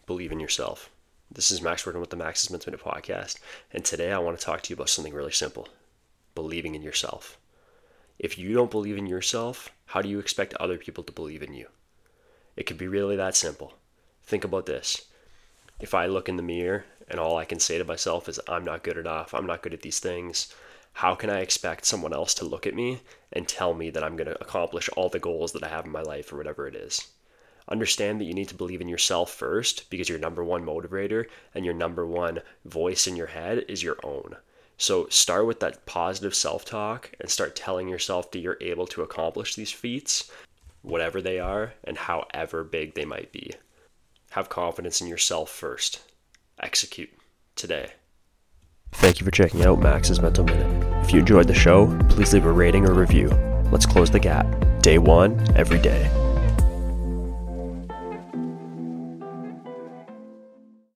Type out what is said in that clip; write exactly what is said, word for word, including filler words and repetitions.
believe in yourself. This is Max working with the Max's Mental Minute podcast, and today I want to talk to you about something really simple: believing in yourself. If you don't believe in yourself, how do you expect other people to believe in you? It could be really that simple. Think about this. If I look in the mirror and all I can say to myself is, I'm not good enough, I'm not good at these things, how can I expect someone else to look at me and tell me that I'm going to accomplish all the goals that I have in my life or whatever it is? Understand that you need to believe in yourself first, because your number one motivator and your number one voice in your head is your own. So start with that positive self-talk and start telling yourself that you're able to accomplish these feats, whatever they are and however big they might be. Have confidence in yourself first. Execute today. Thank you for checking out Max's Mental Minute. If you enjoyed the show, please leave a rating or review. Let's close the gap. Day one, every day.